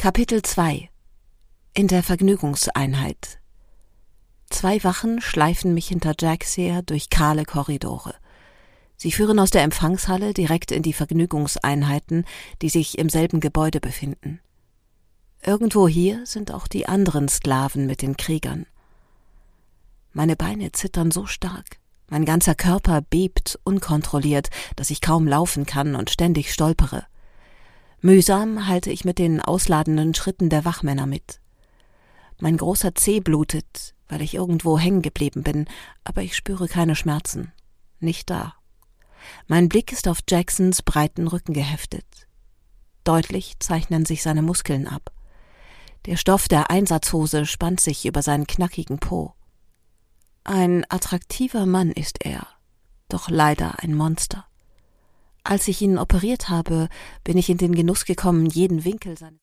Kapitel 2 In der Vergnügungseinheit. 2 Wachen schleifen mich hinter Jax her durch kahle Korridore. Sie führen aus der Empfangshalle direkt in die Vergnügungseinheiten, die sich im selben Gebäude befinden. Irgendwo hier sind auch die anderen Sklaven mit den Kriegern. Meine Beine zittern so stark, mein ganzer Körper bebt unkontrolliert, dass ich kaum laufen kann und ständig stolpere. Mühsam halte ich mit den ausladenden Schritten der Wachmänner mit. Mein großer Zeh blutet, weil ich irgendwo hängen geblieben bin, aber ich spüre keine Schmerzen. Nicht da. Mein Blick ist auf Jacksons breiten Rücken geheftet. Deutlich zeichnen sich seine Muskeln ab. Der Stoff der Einsatzhose spannt sich über seinen knackigen Po. Ein attraktiver Mann ist er, doch leider ein Monster. Als ich ihn operiert habe, bin ich in den Genuss gekommen, jeden Winkel seines